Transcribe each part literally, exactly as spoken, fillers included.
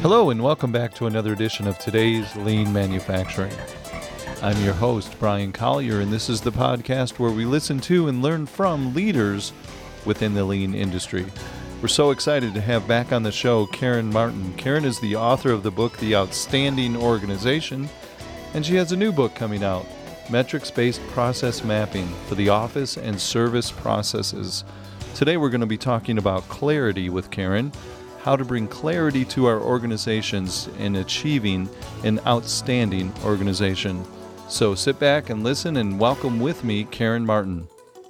Hello and welcome back to another edition of today's Lean Manufacturing. I'm your host, Brian Collier, and this is the podcast where we listen to and learn from leaders within the lean industry. We're so excited to have back on the show Karen Martin. Karen is the author of the book, The Outstanding Organization, and she has a new book coming out, Metrics-Based Process Mapping for the Office and Service Processes. Today we're going to be talking about clarity with Karen, how to bring clarity to our organizations in achieving an outstanding organization. So sit back and listen and welcome with me, Karen Martin.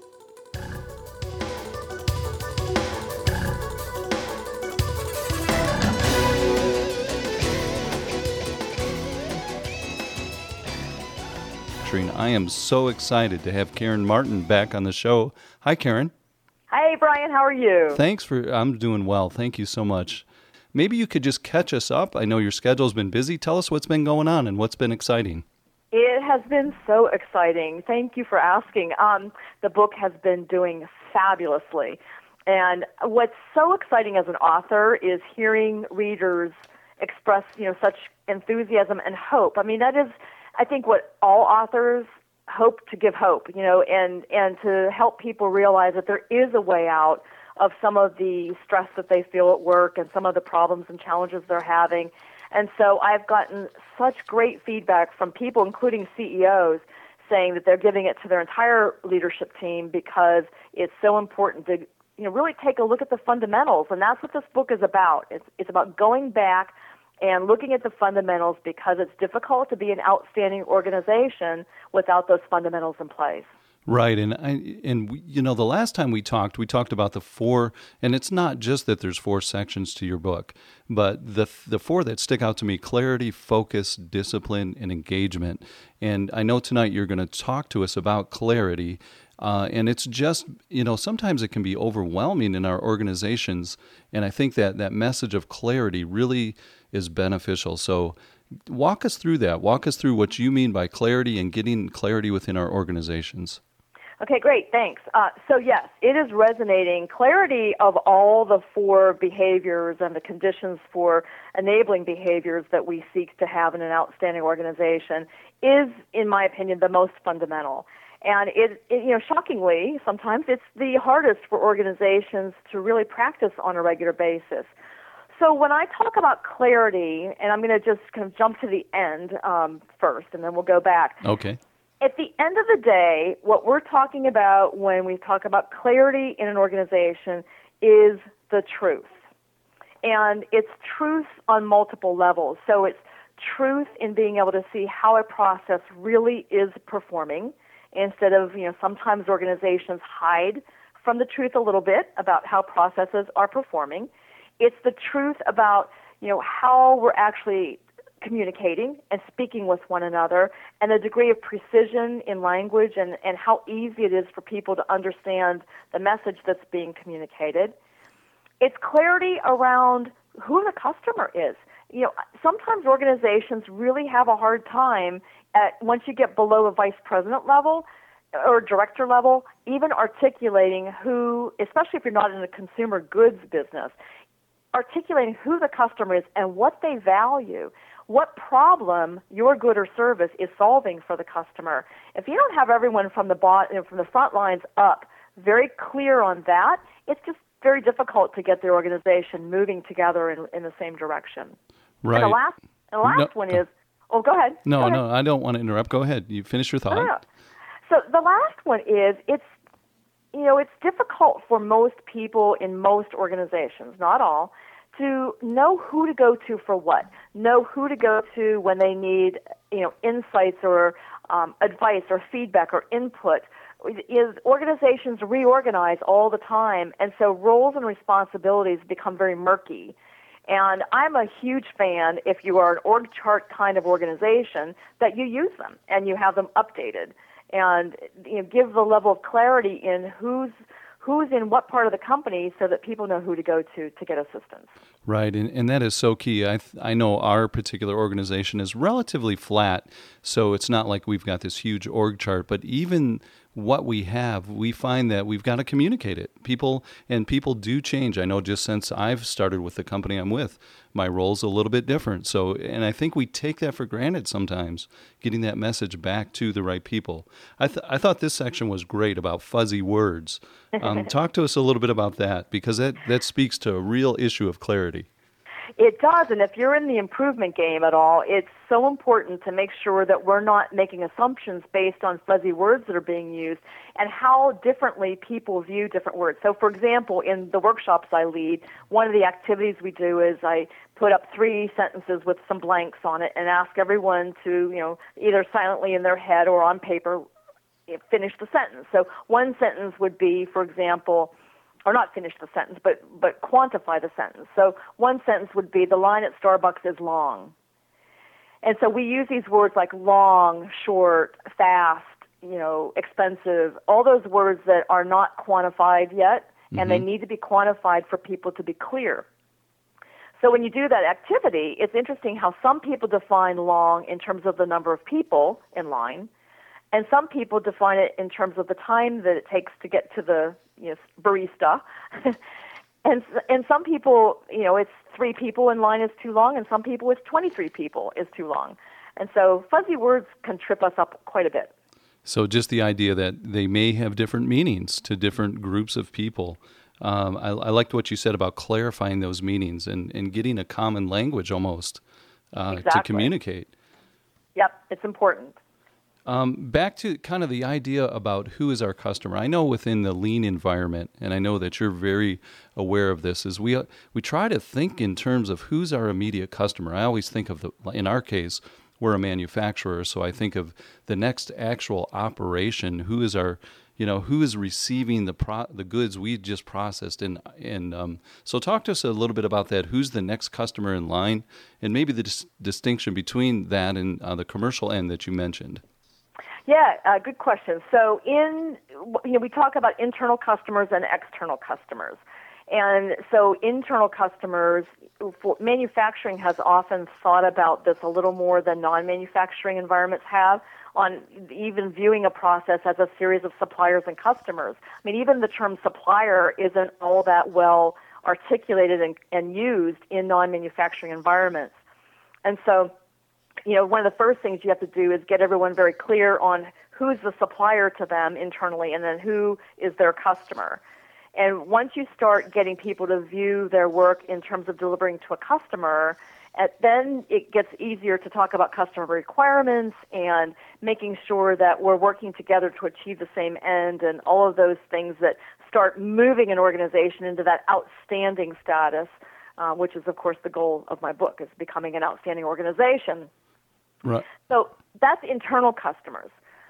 I am so excited to have Karen Martin back on the show. Hi, Karen. Hey, Brian. How are you? Thanks for, I'm doing well. Thank you so much. Maybe you could just catch us up. I know your schedule's been busy. Tell us what's been going on and what's been exciting. It has been so exciting. Thank you for asking. Um, the book has been doing fabulously. And what's so exciting as an author is hearing readers express, you know, such enthusiasm and hope. I mean, that is, I think, what all authors hope to give hope, you know, and, and to help people realize that there is a way out of some of the stress that they feel at work and some of the problems and challenges they're having. And so I've gotten such great feedback from people, including C E Os, saying that they're giving it to their entire leadership team because it's so important to, you know, really take a look at the fundamentals. And that's what this book is about. It's, it's about going back and looking at the fundamentals because it's difficult to be an outstanding organization without those fundamentals in place. Right, and I, and we, you know, the last time we talked, we talked about the four, and it's not just that there's four sections to your book, but the the four that stick out to me: clarity, focus, discipline, and engagement. And I know tonight you're going to talk to us about clarity, uh, and it's just, you know, sometimes it can be overwhelming in our organizations, and I think that that message of clarity really is beneficial. So walk us through that. Walk us through what you mean by clarity and getting clarity within our organizations. Okay, great. Thanks. Uh, so yes, it is resonating. Clarity of all the four behaviors and the conditions for enabling behaviors that we seek to have in an outstanding organization is, in my opinion, the most fundamental. And it, it, you know, shockingly, sometimes it's the hardest for organizations to really practice on a regular basis. So when I talk about clarity, and I'm going to just kind of jump to the end um, first, and then we'll go back. Okay. At the end of the day, what we're talking about when we talk about clarity in an organization is the truth. And it's truth on multiple levels. So it's truth in being able to see how a process really is performing, instead of, you know, sometimes organizations hide from the truth a little bit about how processes are performing. It's the truth about, you know, how we're actually communicating and speaking with one another, and the degree of precision in language, and, and how easy it is for people to understand the message that's being communicated. It's clarity around who the customer is. You know, sometimes organizations really have a hard time at, once you get below a vice president level or director level, even articulating who, especially if you're not in a consumer goods business, articulating who the customer is and what they value, what problem your good or service is solving for the customer. If you don't have everyone from the bottom, from the front lines up very clear on that, it's just very difficult to get the organization moving together in, in the same direction. Right. And the last, and the last no, one is, oh, go ahead. No, go ahead. no, I don't want to interrupt. Go ahead. You finish your thought. No, no. So the last one is, it's, you know, it's difficult for most people in most organizations, not all, to know who to go to for what, know who to go to when they need, you know, insights or um, advice or feedback or input. Is organizations reorganize all the time, and so roles and responsibilities become very murky. And I'm a huge fan, if you are an org chart kind of organization, that you use them and you have them updated, and, you know, give the level of clarity in who's who's in what part of the company so that people know who to go to to get assistance. Right, and, and that is so key. I th- I know our particular organization is relatively flat, so it's not like we've got this huge org chart, but even what we have, we find that we've got to communicate it. People and people do change. I know just since I've started with the company I'm with, my role's a little bit different. So, and I think we take that for granted sometimes, getting that message back to the right people. I, th- I thought this section was great about fuzzy words. Um, talk to us a little bit about that, because that, that speaks to a real issue of clarity. It does, and if you're in the improvement game at all, it's so important to make sure that we're not making assumptions based on fuzzy words that are being used and how differently people view different words. So, for example, in the workshops I lead, one of the activities we do is I put up three sentences with some blanks on it and ask everyone to, you know, either silently in their head or on paper, finish the sentence. So one sentence would be, for example, or not finish the sentence, but, but quantify the sentence. So one sentence would be, the line at Starbucks is long. And so we use these words like long, short, fast, you know, expensive, all those words that are not quantified yet, and mm-hmm. they need to be quantified for people to be clear. So when you do that activity, it's interesting how some people define long in terms of the number of people in line, and some people define it in terms of the time that it takes to get to the, you know, barista. and and some people, you know, it's three people in line is too long, and some people it's twenty-three people is too long. And so fuzzy words can trip us up quite a bit. So just the idea that they may have different meanings to different groups of people. Um, I, I liked what you said about clarifying those meanings and, and getting a common language almost uh, exactly. to communicate. Yep, it's important. Um, back to kind of the idea about who is our customer. I know within the lean environment, and I know that you're very aware of this, is we we try to think in terms of who's our immediate customer. I always think of, the in our case, we're a manufacturer, so I think of the next actual operation. Who is our, you know, who is receiving the pro, the goods we just processed? And, and um, so talk to us a little bit about that. Who's the next customer in line, and maybe the dis- distinction between that and uh, the commercial end that you mentioned. Yeah, uh, good question. So in, you know, we talk about internal customers and external customers. And so internal customers, for manufacturing has often thought about this a little more than non-manufacturing environments have, on even viewing a process as a series of suppliers and customers. I mean, even the term supplier isn't all that well articulated and, and used in non-manufacturing environments. And so, you know, one of the first things you have to do is get everyone very clear on who's the supplier to them internally and then who is their customer. And once you start getting people to view their work in terms of delivering to a customer, at, then it gets easier to talk about customer requirements and making sure that we're working together to achieve the same end and all of those things that start moving an organization into that outstanding status, uh, which is, of course, the goal of my book, is becoming an outstanding organization. Right. So that's internal customers.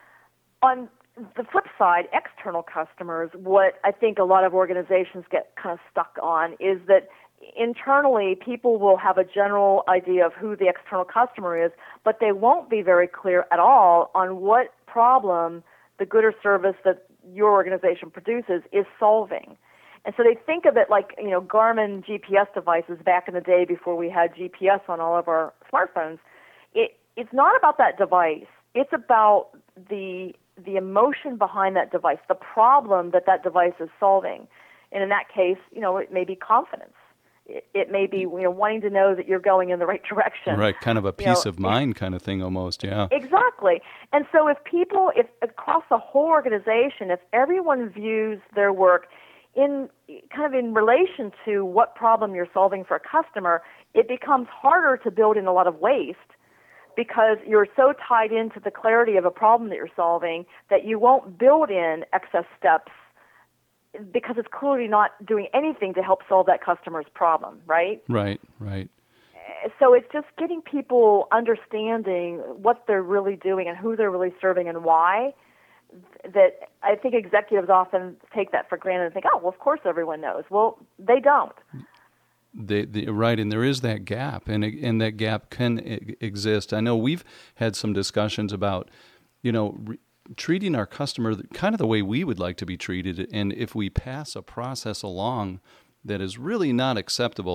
On the flip side, external customers, what I think a lot of organizations get kind of stuck on is that internally people will have a general idea of who the external customer is, but they won't be very clear at all on what problem the good or service that your organization produces is solving. And so they think of it like, you know, Garmin G P S devices back in the day before we had G P S on all of our smartphones. It, it's not about that device. It's about the the emotion behind that device, the problem that that device is solving. And in that case, you know, it may be confidence. It, it may be, you know, wanting to know that you're going in the right direction. Right, kind of a peace you know, of mind kind of thing almost, yeah. Exactly. And so if people, if across the whole organization, if everyone views their work in kind of in relation to what problem you're solving for a customer, it becomes harder to build in a lot of waste, because you're so tied into the clarity of a problem that you're solving that you won't build in excess steps because it's clearly not doing anything to help solve that customer's problem, right? Right, right. So it's just getting people understanding what they're really doing and who they're really serving and why, that I think executives often take that for granted and think, oh, well, of course everyone knows. Well, they don't. They, they, right, and there is that gap, and and that gap can I- exist. I know we've had some discussions about, you know, re- treating our customer kind of the way we would like to be treated, and if we pass a process along that is really not acceptable,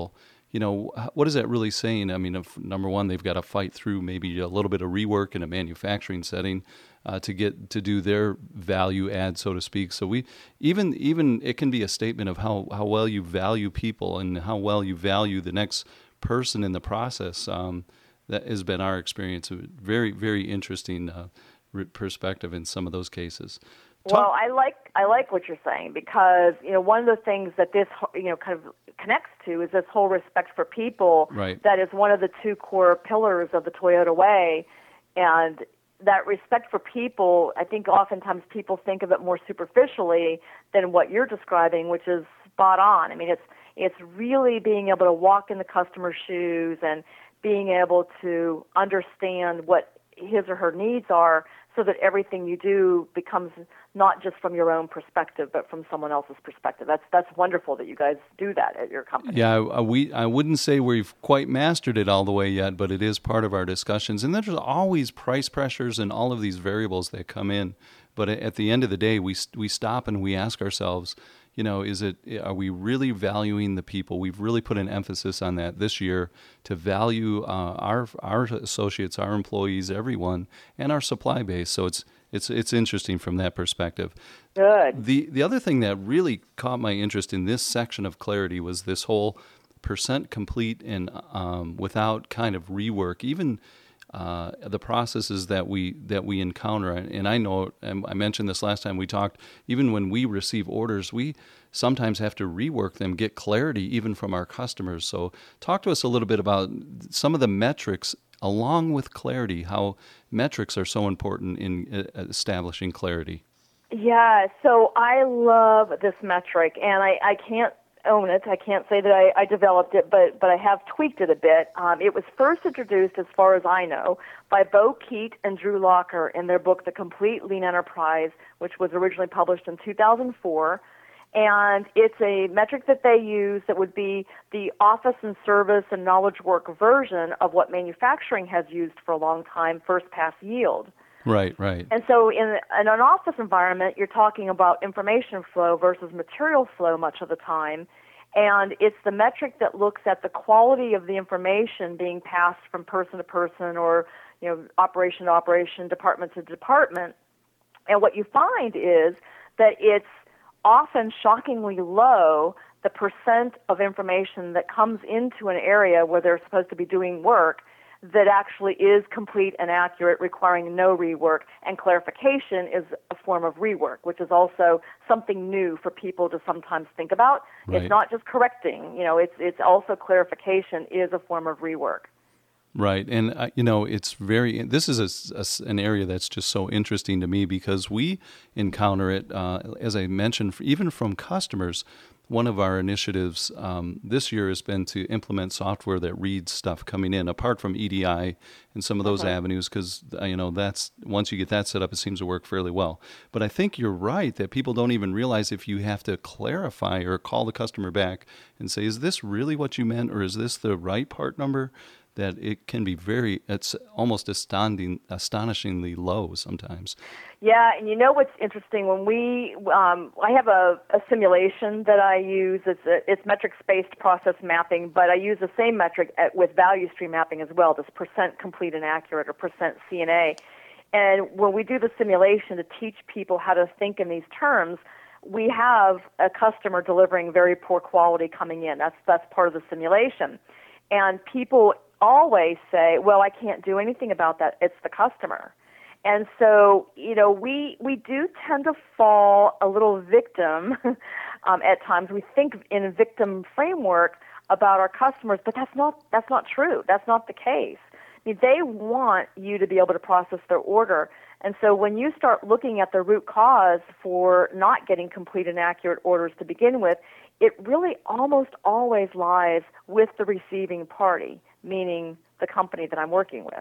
you know, h- what is that really saying? I mean, if, number one, they've got to fight through maybe a little bit of rework in a manufacturing setting uh, to get to do their value add, so to speak. So we even even it can be a statement of how how well you value people and how well you value the next person in the process. Um, that has been our experience. A very very interesting uh, re- perspective in some of those cases. Talk- Well, I like I like what you're saying because you know one of the things that this you know kind of connects to is this whole respect for people. Right. That is one of the two core pillars of the Toyota Way, and that respect for people. I think oftentimes people think of it more superficially than what you're describing, which is spot on. I mean, it's it's really being able to walk in the customer's shoes and being able to understand what his or her needs are so that everything you do becomes not just from your own perspective, but from someone else's perspective. That's that's wonderful that you guys do that at your company. Yeah, I, we I wouldn't say we've quite mastered it all the way yet, but it is part of our discussions. And there's always price pressures and all of these variables that come in. But at the end of the day, we we stop and we ask ourselves, you know, is it are we really valuing the people? We've really put an emphasis on that this year to value uh, our our associates, our employees, everyone, and our supply base. So it's it's it's interesting from that perspective. Good. The the other thing that really caught my interest in this section of clarity was this whole percent complete and um, without kind of rework, even uh, the processes that we that we encounter. And I know, and I mentioned this last time we talked, even when we receive orders, we sometimes have to rework them, get clarity even from our customers. So talk to us a little bit about some of the metrics along with clarity, how metrics are so important in uh, establishing clarity. Yeah, so I love this metric, and I, I can't own it. I can't say that I, I developed it, but, but I have tweaked it a bit. Um, it was first introduced, as far as I know, by Bo Keat and Drew Locker in their book, The Complete Lean Enterprise, which was originally published in two thousand four. And it's a metric that they use that would be the office and service and knowledge work version of what manufacturing has used for a long time, first pass yield. Right, right. And so in, in an office environment, you're talking about information flow versus material flow much of the time. And it's the metric that looks at the quality of the information being passed from person to person or, you know, operation to operation, department to department. And what you find is that it's often shockingly low, the percent of information that comes into an area where they're supposed to be doing work that actually is complete and accurate, requiring no rework, and clarification is a form of rework, which is also something new for people to sometimes think about. Right. It's not just correcting, you know, it's it's also clarification is a form of rework. Right, and uh, you know, it's very. This is a, a, an area that's just so interesting to me because we encounter it, uh, as I mentioned, even from customers. One of our initiatives um, this year has been to implement software that reads stuff coming in, apart from E D I and some of those Okay. avenues, because you know that's once you get that set up, it seems to work fairly well. But I think you're right that people don't even realize if you have to clarify or call the customer back and say, "Is this really what you meant, or is this the right part number?" That it can be very, it's almost astounding, astonishingly low sometimes. Yeah, and you know what's interesting? When we, um, I have a, a simulation that I use. It's a, it's metrics-based process mapping, but I use the same metric at, with value stream mapping as well. This percent complete and accurate or percent C N A. And when we do the simulation to teach people how to think in these terms, we have a customer delivering very poor quality coming in. That's that's part of the simulation, and people always say, well, I can't do anything about that. It's the customer. And so, you know, we we do tend to fall a little victim um, at times. We think in a victim framework about our customers, but that's not that's not true. That's not the case. I mean, they want you to be able to process their order. And so when you start looking at the root cause for not getting complete and accurate orders to begin with, it really almost always lies with the receiving party, meaning the company that I'm working with.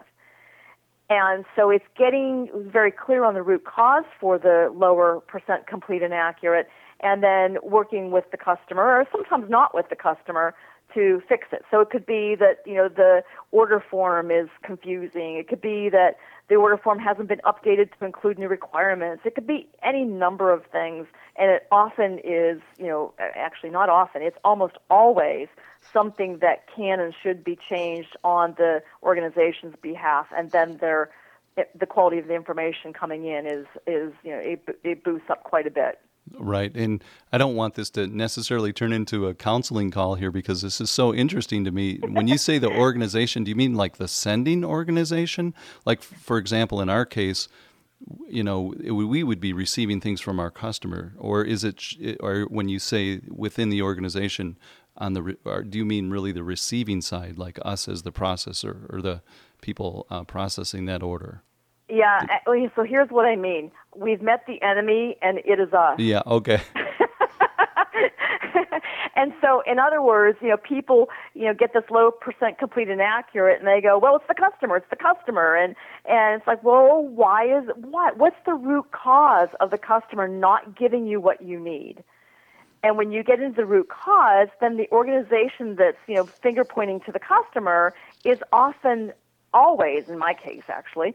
And so it's getting very clear on the root cause for the lower percent complete and accurate, and then working with the customer, or sometimes not with the customer, to fix it. So it could be that, you know, the order form is confusing. It could be that the order form hasn't been updated to include new requirements. It could be any number of things, and it often is, you know, actually not often, it's almost always something that can and should be changed on the organization's behalf, and then their the quality of the information coming in is, is you know, it, it boosts up quite a bit. Right. And I don't want this to necessarily turn into a counseling call here because this is so interesting to me. When you say the organization, do you mean like the sending organization? Like, for example, in our case, you know, it, we would be receiving things from our customer, or is it, or when you say within the organization, on the, or do you mean really the receiving side, like us as the processor or the people uh, processing that order? Yeah, so here's what I mean. We've met the enemy, and it is us. Yeah, okay. And so, in other words, you know, people, you know, get this low percent complete and accurate, and they go, well, it's the customer, it's the customer. And, and it's like, well, why is, what? What's the root cause of the customer not giving you what you need? And when you get into the root cause, then the organization that's, you know, finger pointing to the customer is often, always, in my case, actually,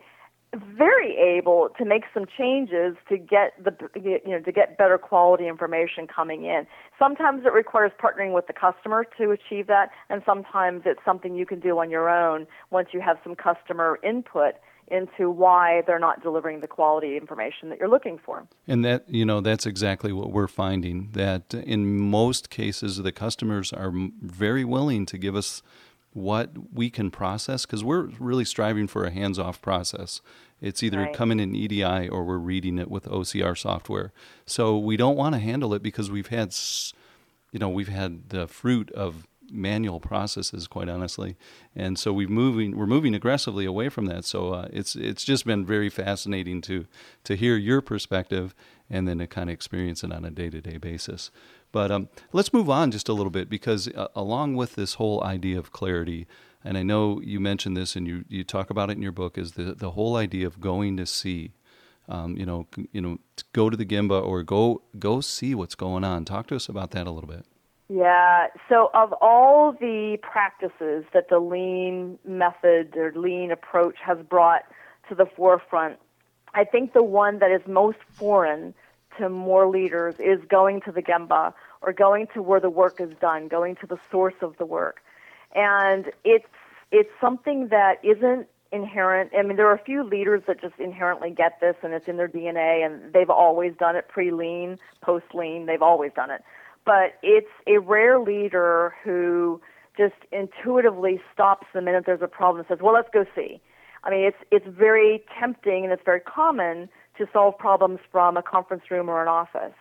very able to make some changes to get the you know to get better quality information coming in. Sometimes it requires partnering with the customer to achieve that, and sometimes it's something you can do on your own once you have some customer input into why they're not delivering the quality information that you're looking for. And that, you know, that's exactly what we're finding, that in most cases the customers are very willing to give us what we can process, because we're really striving for a hands-off process. It's either right. coming in E D I or we're reading it with O C R software. So we don't want to handle it because we've had, you know, we've had the fruit of manual processes, quite honestly, and so we've moving we're moving aggressively away from that. So uh, it's it's just been very fascinating to to hear your perspective and then to kind of experience it on a day-to-day basis. But um, let's move on just a little bit, because uh, along with this whole idea of clarity, and I know you mentioned this and you, you talk about it in your book, is the, the whole idea of going to see, um, you know, you know, go to the Gemba or go go see what's going on. Talk to us about that a little bit. Yeah. So of all the practices that the lean method or lean approach has brought to the forefront, I think the one that is most foreign to more leaders is going to the Gemba, or going to where the work is done, going to the source of the work. And it's it's something that isn't inherent. I mean, there are a few leaders that just inherently get this, and it's in their D N A, and they've always done it, pre-lean, post-lean, they've always done it. But it's a rare leader who just intuitively stops the minute there's a problem and says, well, let's go see. I mean, it's it's very tempting and it's very common to solve problems from a conference room or an office.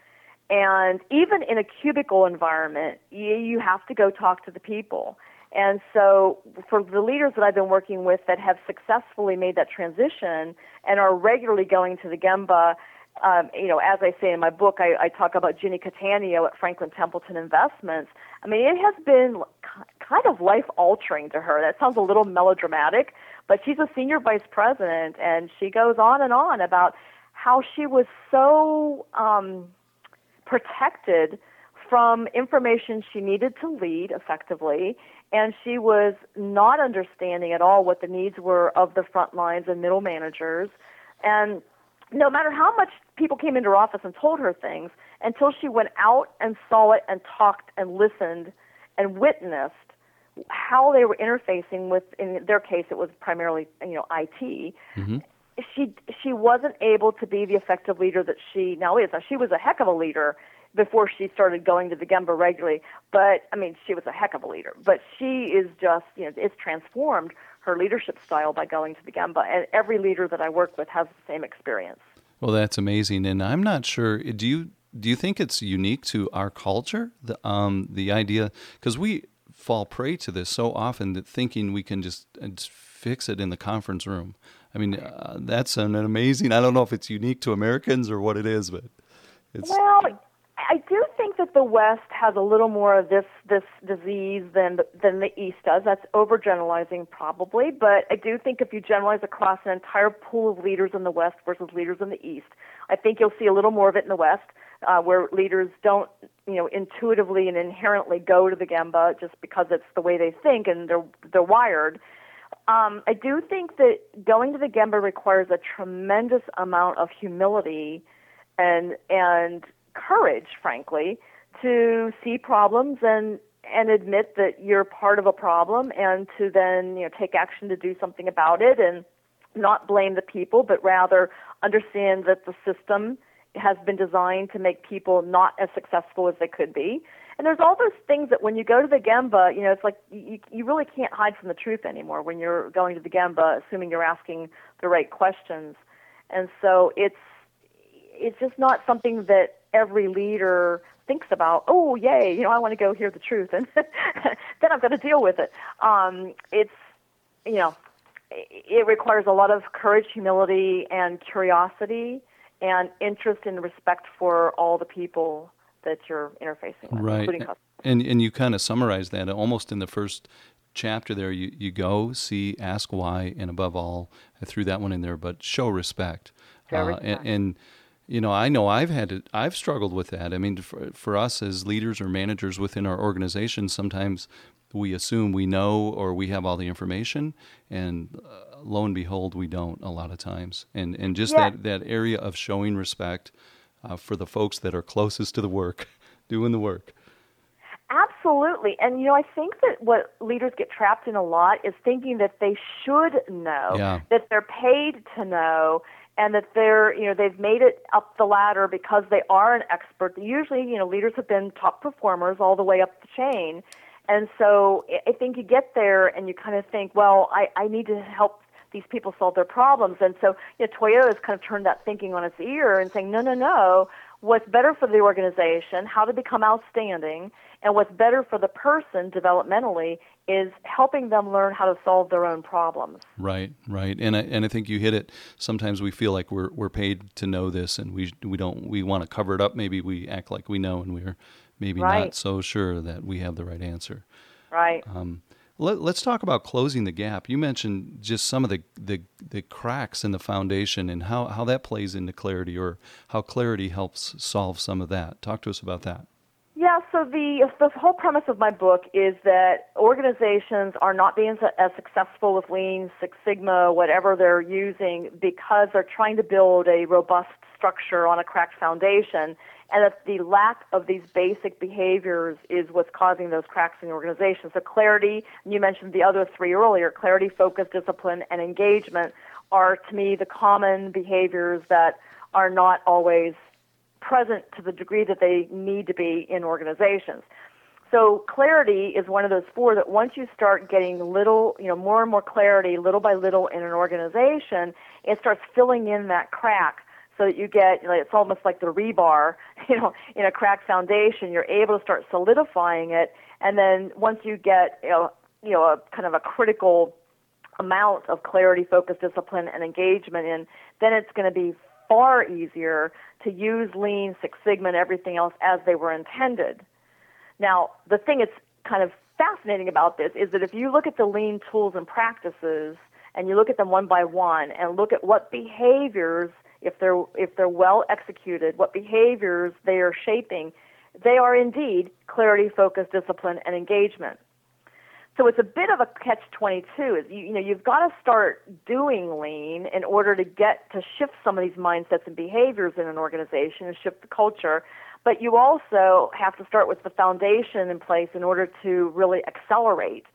And even in a cubicle environment, you, you have to go talk to the people. And so for the leaders that I've been working with that have successfully made that transition and are regularly going to the Gemba, um, you know, as I say in my book, I, I talk about Ginny Catania at Franklin Templeton Investments. I mean, it has been kind of life-altering to her. That sounds a little melodramatic, but she's a senior vice president, and she goes on and on about how she was so um, protected from information she needed to lead effectively, and she was not understanding at all what the needs were of the front lines and middle managers. And no matter how much people came into her office and told her things, until she went out and saw it and talked and listened and witnessed how they were interfacing with, in their case, it was primarily, you know, I T. Mm-hmm. She she wasn't able to be the effective leader that she now is. Now, she was a heck of a leader before she started going to the Gemba regularly, but, I mean, she was a heck of a leader. But she is just, you know, it's transformed her leadership style by going to the Gemba, and every leader that I work with has the same experience. Well, that's amazing, and I'm not sure, do you do you think it's unique to our culture, the um the idea, because we fall prey to this so often, that thinking we can just, uh, just fix it in the conference room. I mean, uh, that's an amazing, I don't know if it's unique to Americans or what it is, but it's... Well, I do think that the West has a little more of this this disease than than the East does. That's overgeneralizing probably, but I do think if you generalize across an entire pool of leaders in the West versus leaders in the East, I think you'll see a little more of it in the West. uh, where leaders don't, you know, intuitively and inherently go to the Gemba just because it's the way they think and they're they're wired. Um, I do think that going to the Gemba requires a tremendous amount of humility and and courage, frankly, to see problems and and admit that you're part of a problem, and to then, you know, take action to do something about it, and not blame the people, but rather understand that the system has been designed to make people not as successful as they could be. And there's all those things that when you go to the Gemba, you know, it's like you, you really can't hide from the truth anymore when you're going to the Gemba, assuming you're asking the right questions. And so it's it's just not something that every leader thinks about. Oh, yay, you know, I want to go hear the truth, and then I've got to deal with it. Um, it's, you know, it requires a lot of courage, humility, and curiosity, and interest and respect for all the people that you're interfacing with, right. including customers. And and you kind of summarize that almost in the first chapter there. You, you go, see, ask why, and above all, I threw that one in there, but show respect. Show uh, respect. And, and, you know, I know I've had to, I've struggled with that. I mean, for, for us as leaders or managers within our organization, sometimes we assume we know or we have all the information, and uh, lo and behold, we don't a lot of times. And and just Yeah. that, that area of showing respect uh, for the folks that are closest to the work, doing the work. Absolutely. And, you know, I think that what leaders get trapped in a lot is thinking that they should know, Yeah. that they're paid to know, and that they're, you know, they've made it up the ladder because they are an expert. Usually, you know, leaders have been top performers all the way up the chain. And so I think you get there and you kind of think, well, I, I need to help these people solve their problems. And so, you know, Toyota has kind of turned that thinking on its ear and saying, no, no, no, what's better for the organization, how to become outstanding, and what's better for the person developmentally is helping them learn how to solve their own problems. Right, right, and I and I think you hit it. Sometimes we feel like we're we're paid to know this, and we we don't we want to cover it up. Maybe we act like we know, and we're maybe Right. not so sure that we have the right answer. Right. Um, let, let's talk about closing the gap. You mentioned just some of the, the, the cracks in the foundation and how, how that plays into clarity, or how clarity helps solve some of that. Talk to us about that. Yeah, so the the whole premise of my book is that organizations are not being as successful with Lean, Six Sigma, whatever they're using, because they're trying to build a robust structure on a cracked foundation, and that the lack of these basic behaviors is what's causing those cracks in the organization. So clarity, and you mentioned the other three earlier, clarity, focus, discipline, and engagement are, to me, the common behaviors that are not always present to the degree that they need to be in organizations. So clarity is one of those four that once you start getting little, you know, more and more clarity little by little in an organization, it starts filling in that crack so that you get, you know, it's almost like the rebar, you know, in a cracked foundation. You're able to start solidifying it, and then once you get, you know, you know, a kind of a critical amount of clarity, focus, discipline, and engagement in, then it's going to be far easier to use Lean, Six Sigma, and everything else as they were intended. Now, the thing that's kind of fascinating about this is that if you look at the Lean tools and practices, and you look at them one by one, and look at what behaviors, if they're if they're well executed, what behaviors they are shaping, they are indeed clarity, focus, discipline, and engagement. So it's a bit of a catch twenty-two. Is you, you know, you've got to start doing Lean in order to get to shift some of these mindsets and behaviors in an organization and shift the culture. But you also have to start with the foundation in place in order to really accelerate.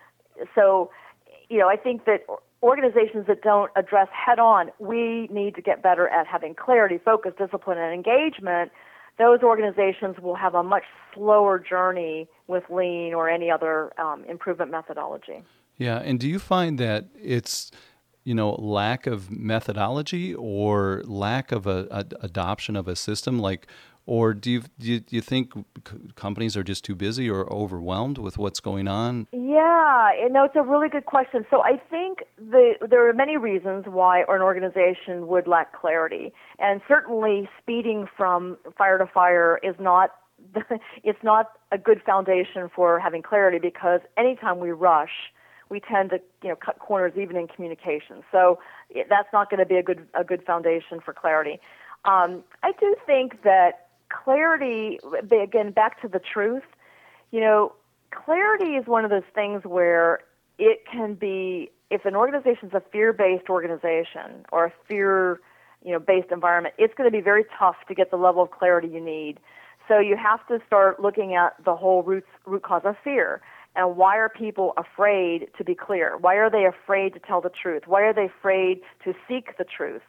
So, you know, I think that organizations that don't address head-on, we need to get better at having clarity, focus, discipline, and engagement. Those organizations will have a much slower journey with Lean or any other um, improvement methodology. Yeah, and do you find that it's, you know, lack of methodology or lack of a, a adoption of a system, like, or do you, do you do you think companies are just too busy or overwhelmed with what's going on? Yeah, you know, it's a really good question. So I think the, there are many reasons why an organization would lack clarity, and certainly speeding from fire to fire is not it's not a good foundation for having clarity, because anytime we rush, we tend to, you know, cut corners even in communication. So that's not going to be a good a good foundation for clarity. Um, I do think that clarity, again, back to the truth, you know, clarity is one of those things where it can be, if an organization is a fear-based organization or a fear, you know, based environment, it's going to be very tough to get the level of clarity you need. So you have to start looking at the whole root, root cause of fear. And why are people afraid to be clear? Why are they afraid to tell the truth? Why are they afraid to seek the truth?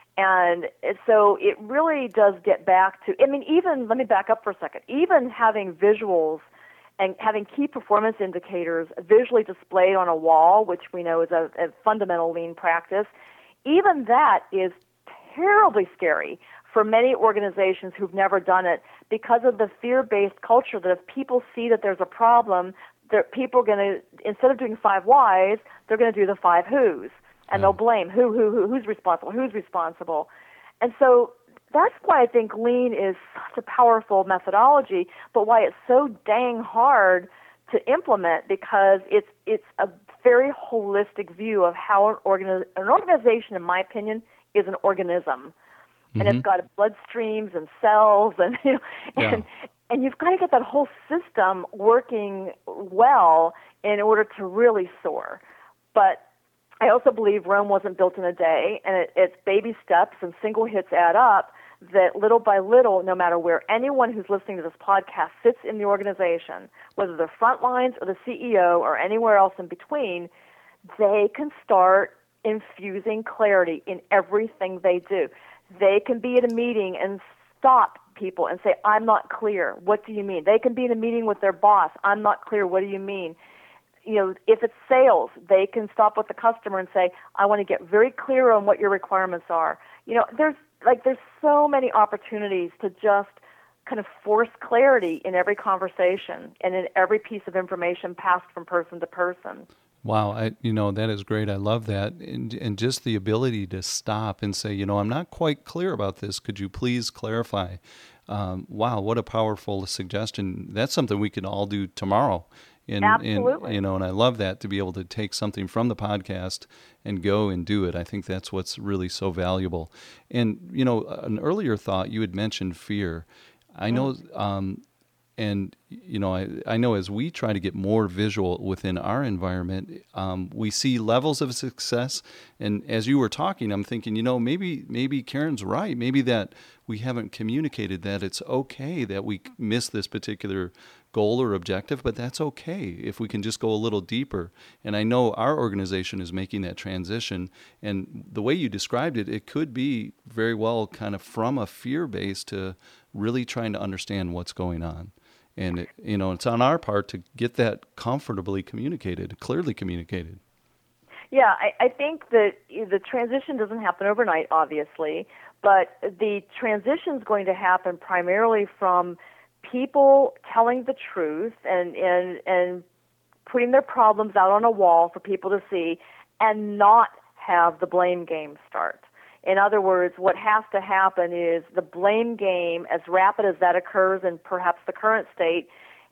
And so it really does get back to, I mean, even, let me back up for a second, even having visuals and having key performance indicators visually displayed on a wall, which we know is a, a fundamental lean practice, even that is terribly scary for many organizations who've never done it because of the fear-based culture that if people see that there's a problem, people are going to, instead of doing five whys, they're going to do the five whos. And they'll blame who, who, who, who's responsible, who's responsible. And so that's why I think lean is such a powerful methodology, but why it's so dang hard to implement, because it's it's a very holistic view of how an, organi- an organization, in my opinion, is an organism. Mm-hmm. And it's got bloodstreams and cells, and you know, yeah. and and you've got to get that whole system working well in order to really soar. But I also believe Rome wasn't built in a day, and it, it's baby steps and single hits add up, that little by little, no matter where anyone who's listening to this podcast sits in the organization, whether they're front lines or the C E O or anywhere else in between, they can start infusing clarity in everything they do. They can be at a meeting and stop people and say, I'm not clear. What do you mean? They can be in a meeting with their boss. I'm not clear. What do you mean? You know, if it's sales, they can stop with the customer and say, I want to get very clear on what your requirements are. You know, there's like there's so many opportunities to just kind of force clarity in every conversation and in every piece of information passed from person to person. Wow, I, you know, that is great. I love that. And, and just the ability to stop and say, you know, I'm not quite clear about this. Could you please clarify? Um, wow, what a powerful suggestion. That's something we can all do tomorrow. And, Absolutely. And, you know, and I love that, to be able to take something from the podcast and go and do it. I think that's what's really so valuable. And, you know, an earlier thought, you had mentioned fear. I know, um, and, you know, I, I know as we try to get more visual within our environment, um, we see levels of success. And as you were talking, I'm thinking, you know, maybe maybe Karen's right. Maybe that we haven't communicated that it's okay that we miss this particular goal or objective, but that's okay if we can just go a little deeper. And I know our organization is making that transition. And the way you described it, it could be very well kind of from a fear base to really trying to understand what's going on. And, it, you know, it's on our part to get that comfortably communicated, clearly communicated. Yeah, I, I think that the transition doesn't happen overnight, obviously, but the transition is going to happen primarily from people telling the truth and, and, and putting their problems out on a wall for people to see and not have the blame game start. In other words, what has to happen is the blame game, as rapid as that occurs in perhaps the current state,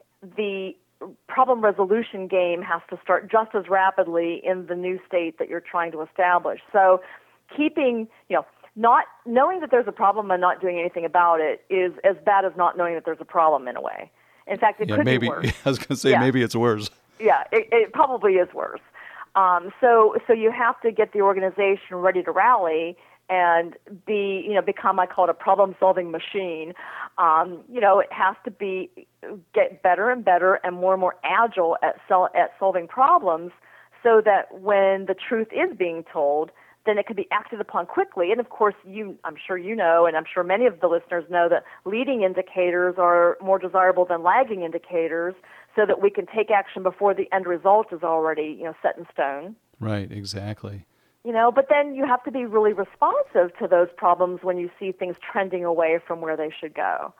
the problem resolution game has to start just as rapidly in the new state that you're trying to establish. So keeping, you know, not knowing that there's a problem and not doing anything about it is as bad as not knowing that there's a problem in a way. In fact, it yeah, could maybe, be worse. I was going to say yeah. maybe it's worse. Yeah, it, it probably is worse. Um, so, so you have to get the organization ready to rally and be, you know, become, I call it a problem-solving machine. Um, you know, it has to be get better and better and more and more agile at sol- at solving problems, so that when the truth is being told, then it can be acted upon quickly. And of course, you, I'm sure you know, and I'm sure many of the listeners know, that leading indicators are more desirable than lagging indicators, so that we can take action before the end result is already, you know, set in stone. Right, exactly. You know, but then you have to be really responsive to those problems when you see things trending away from where they should go.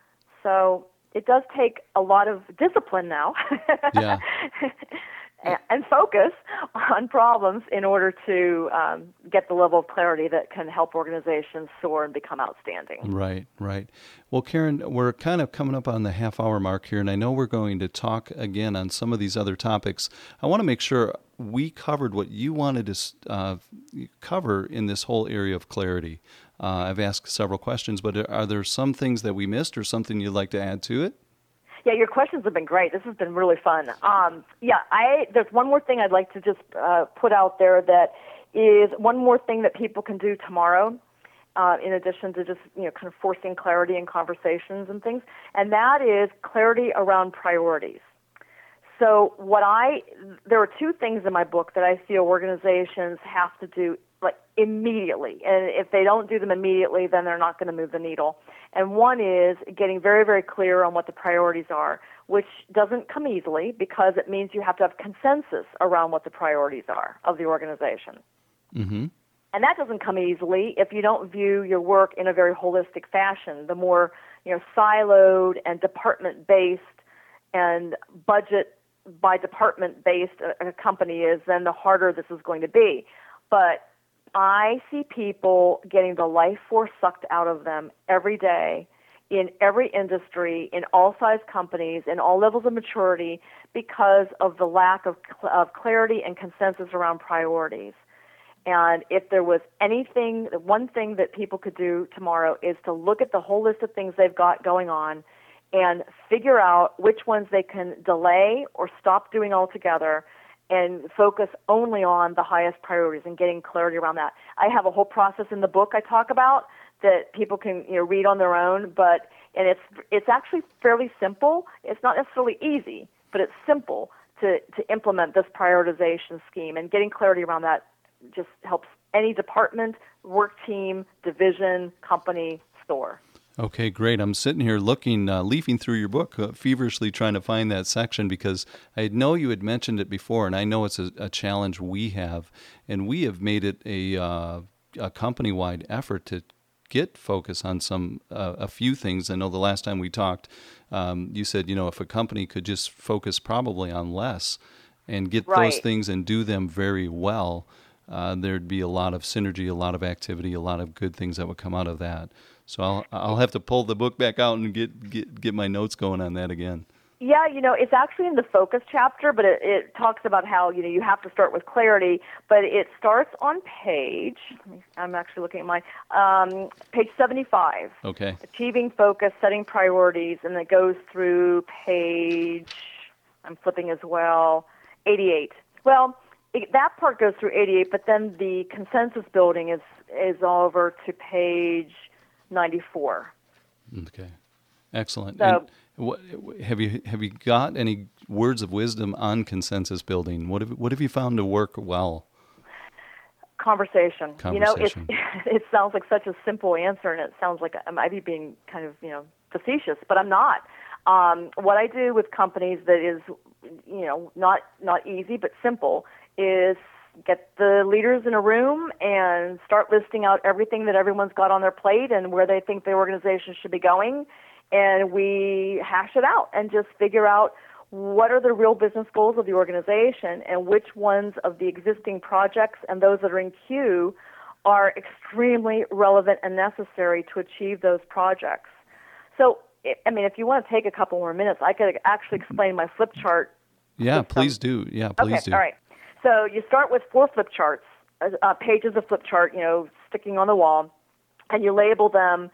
So it does take a lot of discipline now. Yeah. and focus on problems in order to um, get the level of clarity that can help organizations soar and become outstanding. Right, right. Well, Karen, we're kind of coming up on the half hour mark here, and I know we're going to talk again on some of these other topics. I want to make sure we covered what you wanted to uh, cover in this whole area of clarity. Uh, I've asked several questions, but are there some things that we missed or something you'd like to add to it? Yeah, your questions have been great. This has been really fun. Um, yeah, I there's one more thing I'd like to just uh, put out there that is one more thing that people can do tomorrow, uh, in addition to just you know kind of forcing clarity in conversations and things, and that is clarity around priorities. So what I there are two things in my book that I feel organizations have to do like immediately, and if they don't do them immediately, then they're not going to move the needle. And one is getting very, very clear on what the priorities are, which doesn't come easily because it means you have to have consensus around what the priorities are of the organization. Mm-hmm. And that doesn't come easily if you don't view your work in a very holistic fashion. The more you know, siloed and department-based and budget by department-based a, a company is, then the harder this is going to be. But I see people getting the life force sucked out of them every day in every industry, in all size companies, in all levels of maturity because of the lack of, of clarity and consensus around priorities. And if there was anything, one thing that people could do tomorrow is to look at the whole list of things they've got going on and figure out which ones they can delay or stop doing altogether and focus only on the highest priorities and getting clarity around that. I have a whole process in the book I talk about that people can you know read on their own, but and it's it's actually fairly simple. It's not necessarily easy, but it's simple to, to implement this prioritization scheme, and getting clarity around that just helps any department, work team, division, company, store. Okay, great. I'm sitting here looking, uh, leafing through your book, uh, feverishly trying to find that section because I know you had mentioned it before, and I know it's a, a challenge we have, and we have made it a, uh, a company-wide effort to get focus on some uh, a few things. I know the last time we talked, um, you said, you know, if a company could just focus probably on less and get right. those things and do them very well, uh, there'd be a lot of synergy, a lot of activity, a lot of good things that would come out of that. So I'll I'll have to pull the book back out and get, get, get my notes going on that again. Yeah, you know, it's actually in the focus chapter, but it, it talks about how, you know, you have to start with clarity, but it starts on page, I'm actually looking at my, um, page seventy-five. Okay. Achieving focus, setting priorities, and it goes through page, I'm flipping as well, eighty-eight. Well, it, that part goes through eighty-eight, but then the consensus building is, is over to page ninety-four. Okay, excellent. So, and what, have you have you got any words of wisdom on consensus building? What have what have you found to work well? Conversation. Conversation. You know, it it sounds like such a simple answer, and it sounds like I might be being kind of you know facetious, but I'm not. Um, what I do with companies that is you know not not easy but simple is get the leaders in a room and start listing out everything that everyone's got on their plate and where they think the organization should be going. And we hash it out and just figure out what are the real business goals of the organization and which ones of the existing projects and those that are in queue are extremely relevant and necessary to achieve those projects. So, I mean, if you want to take a couple more minutes, I could actually explain my flip chart. Yeah, please do. Yeah, please okay, do. All right. So you start with four flip charts, uh, pages of flip chart, you know, sticking on the wall, and you label them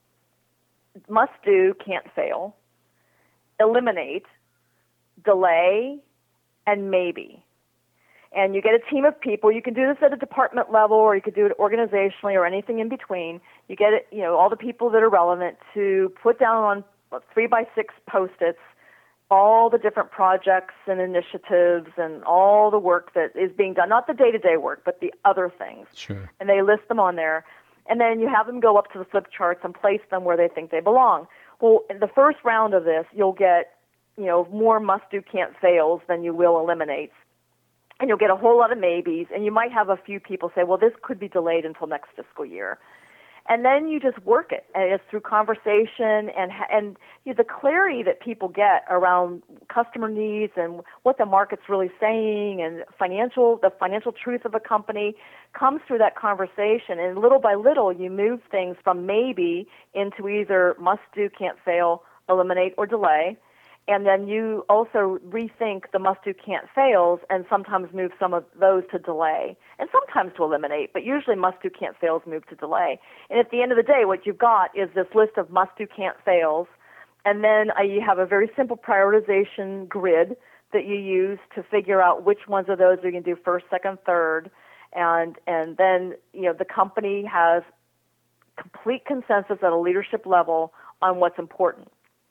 must do, can't fail, eliminate, delay, and maybe. And you get a team of people. You can do this at a department level, or you could do it organizationally, or anything in between. You get it, you know, all the people that are relevant to put down on three by six Post-its all the different projects and initiatives and all the work that is being done, not the day-to-day work, but the other things. Sure. And they list them on there. And then you have them go up to the flip charts and place them where they think they belong. Well, in the first round of this, you'll get, you know, more must-do, can't fails than you will eliminates. And you'll get a whole lot of maybes, and you might have a few people say, well, this could be delayed until next fiscal year. And then you just work it, and it's through conversation and and you know, the clarity that people get around customer needs and what the market's really saying, and financial the financial truth of a company comes through that conversation. And little by little, you move things from maybe into either must do, can't fail, eliminate, or delay. And then you also rethink the must-do, can't-fails, and sometimes move some of those to delay, and sometimes to eliminate, but usually must-do, can't-fails move to delay. And at the end of the day, what you've got is this list of must-do, can't-fails, and then uh, you have a very simple prioritization grid that you use to figure out which ones of those are going to do first, second, third, and and then you know the company has complete consensus at a leadership level on what's important.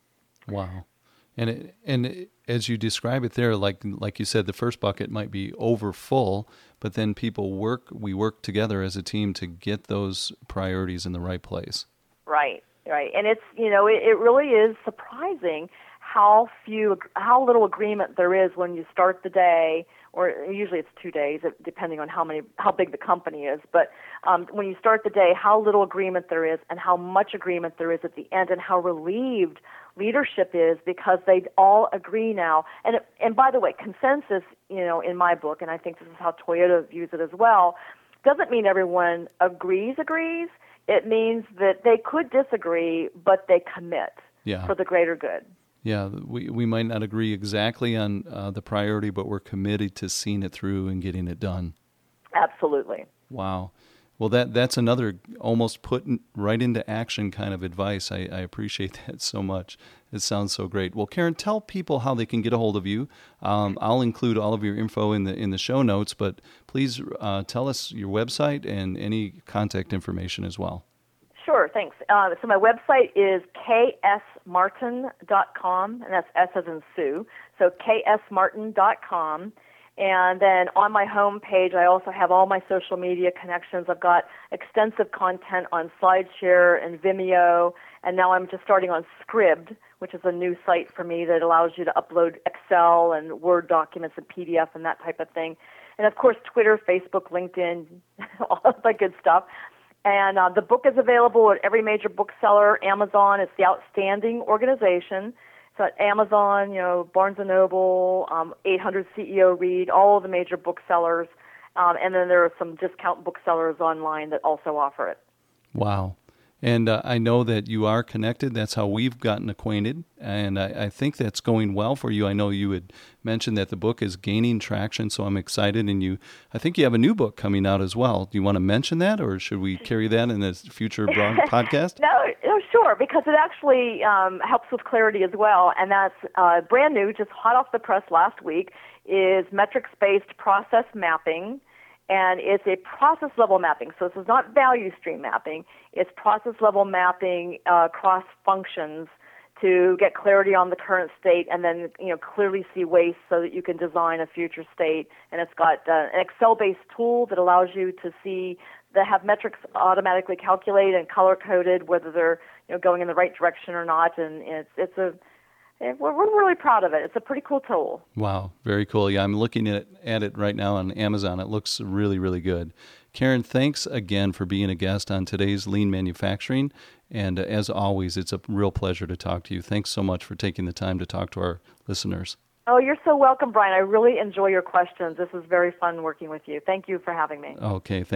Wow. And it, and it, as you describe it there, like like you said, the first bucket might be over full, but then people work, we work together as a team to get those priorities in the right place. Right, right. And it's, you know, it, it really is surprising how few, how little agreement there is when you start the day, or usually it's two days, depending on how many, how big the company is. But um, when you start the day, how little agreement there is, and how much agreement there is at the end, and how relieved leadership is because they all agree now. And and by the way, consensus, you know, in my book, and I think this is how Toyota views it as well, doesn't mean everyone agrees agrees. It means that they could disagree, but they commit yeah. for the greater good. Yeah, we, we might not agree exactly on uh, the priority, but we're committed to seeing it through and getting it done. Absolutely. Wow. Well, that that's another almost put in, right into action kind of advice. I, I appreciate that so much. It sounds so great. Well, Karen, tell people how they can get a hold of you. Um, I'll include all of your info in the in the show notes, but please uh, tell us your website and any contact information as well. Sure, thanks. Uh, so my website is k s martin dot com, and that's S as in Sue, so k s martin dot com. And then on my home page, I also have all my social media connections. I've got extensive content on SlideShare and Vimeo, and now I'm just starting on Scribd, which is a new site for me that allows you to upload Excel and Word documents and P D F and that type of thing. And of course, Twitter, Facebook, LinkedIn, all of that good stuff. And uh, the book is available at every major bookseller. Amazon is the outstanding organization. So at Amazon, you know, Barnes and Noble, um, eight hundred C E O Read, all of the major booksellers. Um, and then there are some discount booksellers online that also offer it. Wow. And uh, I know that you are connected. That's how we've gotten acquainted. And I, I think that's going well for you. I know you had mentioned that the book is gaining traction, so I'm excited. And you, I think you have a new book coming out as well. Do you want to mention that, or should we carry that in a future broad podcast? No, no, sure, because it actually um, helps with clarity as well. And that's uh, brand new, just hot off the press last week, is metrics-based process mapping. And it's a process-level mapping. So this is not value stream mapping. It's process-level mapping uh, across functions to get clarity on the current state, and then you know clearly see waste so that you can design a future state. And it's got uh, an Excel-based tool that allows you to see that have metrics automatically calculated and color-coded whether they're you know going in the right direction or not. And it's it's a We're, we're really proud of it. It's a pretty cool tool. Wow, very cool. Yeah, I'm looking at, at it right now on Amazon. It looks really, really good. Karen, thanks again for being a guest on today's Lean Manufacturing. And uh, as always, it's a real pleasure to talk to you. Thanks so much for taking the time to talk to our listeners. Oh, you're so welcome, Brian. I really enjoy your questions. This is very fun working with you. Thank you for having me. Okay, thank